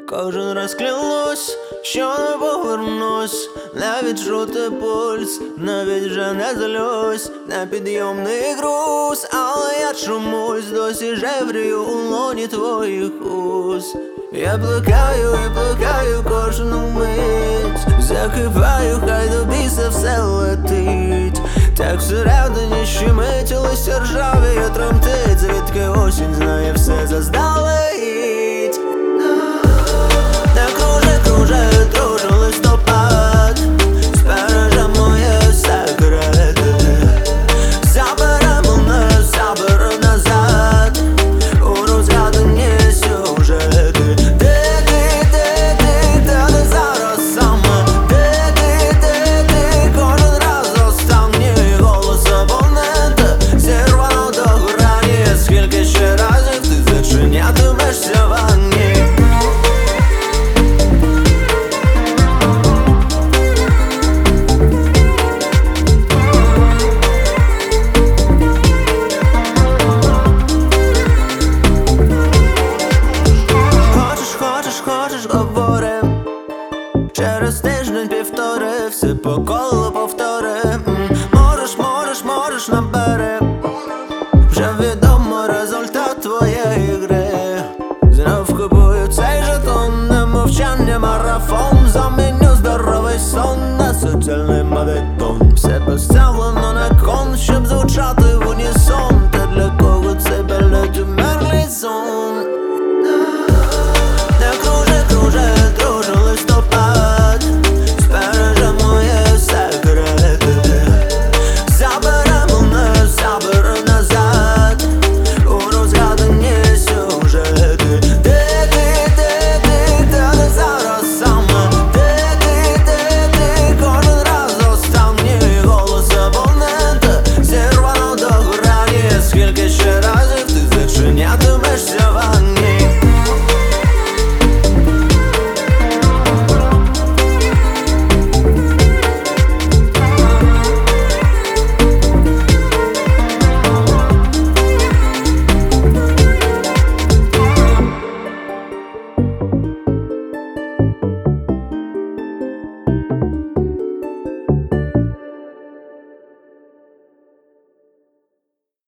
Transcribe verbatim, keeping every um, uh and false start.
Кожен раз клянусь, що не повернусь, не відчути пульс, навіть вже не злюсь, непідйомний груз, але я чомусь досі жеврію у лоні твоїх уст. Я плекаю і плекаю кожну мить, закипаю, хай до біса все летить. Так всередині щемить, листя ржавіє, тремтить, звідки осінь знає все заздалегідь. Так круже, круже, друже листопад, збереже мої секрети, забере мене, забере назад у розгадані сюжети. Де ти, де ти, де ти зараз саме? Де ти, де ти, кожен раз останній голос абонента зірвано до грані. Скільки ще разів ти зачинятимешся в ванні? Хочеш, говори, через тиждень півтори все по колу повтори. Можеш, можеш, можеш, набери, вже відомо результат твоєї гри. Знов купую цей жетон, не мовчання, марафон. Заміню здоровий сон на соціальний мавітон. Все поставлено на кон, щоб звучати